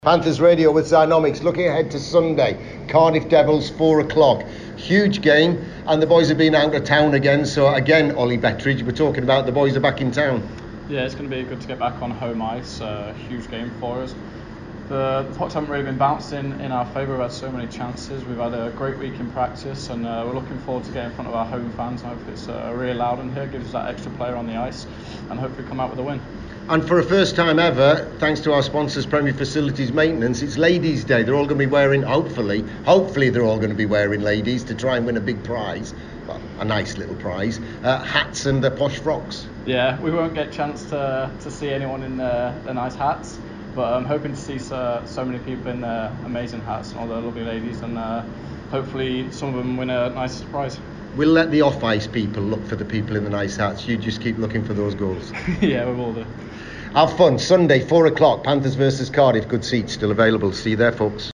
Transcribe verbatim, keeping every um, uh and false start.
Panthers Radio with Zynomics, looking ahead to Sunday, Cardiff Devils, four o'clock. Huge game, and the boys have been out of town again, so again, Ollie Bettridge, we're talking about the boys are back in town. Yeah, it's going to be good to get back on home ice, uh, huge game for us. The, the pucks haven't really been bounced in, in our favour. We've had so many chances. We've had a great week in practice, and uh, we're looking forward to getting in front of our home fans. I hope it's uh, really loud in here, gives us that extra player on the ice, and hopefully come out with a win. And for a first time ever, thanks to our sponsors, Premier Facilities Maintenance, it's Ladies' Day. They're all going to be wearing, hopefully, hopefully they're all going to be wearing ladies to try and win a big prize, well, a nice little prize, uh, hats and the posh frocks. Yeah, we won't get a chance to to see anyone in the, the nice hats, but I'm hoping to see so, so many people in uh, amazing hats and all the lovely ladies, and uh, hopefully some of them win a nice surprise. We'll let the off-ice people look for the people in the nice hats. You just keep looking for those goals. Yeah, we will do. Have fun. Sunday, four o'clock, Panthers versus Cardiff. Good seats still available. See you there, folks.